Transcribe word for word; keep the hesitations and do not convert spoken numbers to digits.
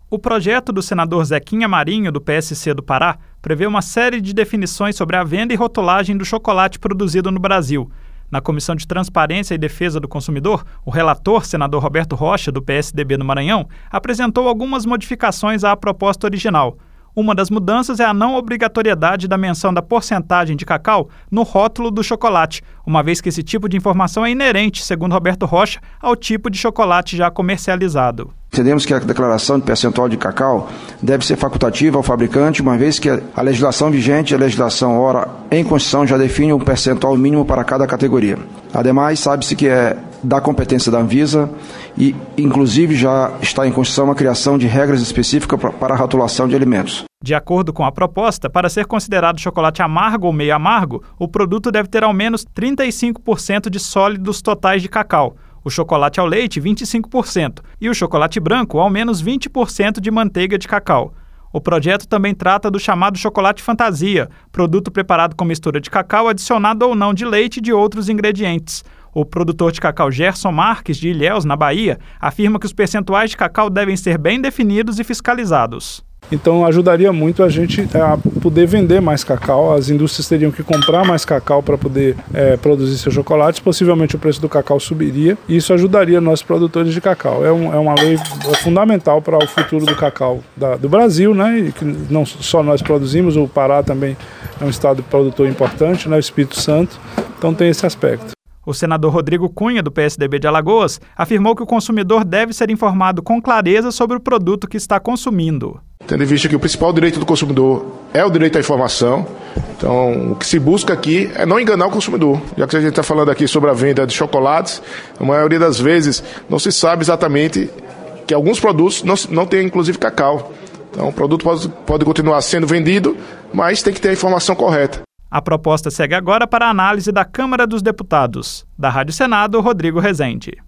O projeto do senador Zequinha Marinho, do P S C do Pará, prevê uma série de definições sobre a venda e rotulagem do chocolate produzido no Brasil. Na Comissão de Transparência e Defesa do Consumidor, o relator, senador Roberto Rocha, do P S D B do Maranhão, apresentou algumas modificações à proposta original. Uma das mudanças é a não obrigatoriedade da menção da porcentagem de cacau no rótulo do chocolate, uma vez que esse tipo de informação é inerente, segundo Roberto Rocha, ao tipo de chocolate já comercializado. Entendemos que a declaração de percentual de cacau deve ser facultativa ao fabricante, uma vez que a legislação vigente, a legislação ora em Constituição, já define um percentual mínimo para cada categoria. Ademais, sabe-se que é da competência da Anvisa e, inclusive, já está em Constituição a criação de regras específicas para a rotulação de alimentos. De acordo com a proposta, para ser considerado chocolate amargo ou meio amargo, o produto deve ter ao menos trinta e cinco por cento de sólidos totais de cacau. O chocolate ao leite, vinte e cinco por cento, e o chocolate branco, ao menos vinte por cento de manteiga de cacau. O projeto também trata do chamado chocolate fantasia, produto preparado com mistura de cacau adicionado ou não de leite e de outros ingredientes. O produtor de cacau Gerson Marques, de Ilhéus, na Bahia, afirma que os percentuais de cacau devem ser bem definidos e fiscalizados. Então ajudaria muito a gente a poder vender mais cacau, as indústrias teriam que comprar mais cacau para poder é, produzir seus chocolates, possivelmente o preço do cacau subiria e isso ajudaria nós produtores de cacau. É, um, é uma lei fundamental para o futuro do cacau da, do Brasil, né? E que não só nós produzimos, o Pará também é um estado produtor importante, né? O Espírito Santo, então tem esse aspecto. O senador Rodrigo Cunha, do P S D B de Alagoas, afirmou que o consumidor deve ser informado com clareza sobre o produto que está consumindo. Tendo em vista que o principal direito do consumidor é o direito à informação, então o que se busca aqui é não enganar o consumidor. Já que a gente está falando aqui sobre a venda de chocolates, a maioria das vezes não se sabe exatamente que alguns produtos não, não têm inclusive cacau. Então o produto pode, pode continuar sendo vendido, mas tem que ter a informação correta. A proposta segue agora para a análise da Câmara dos Deputados. Da Rádio Senado, Rodrigo Rezende.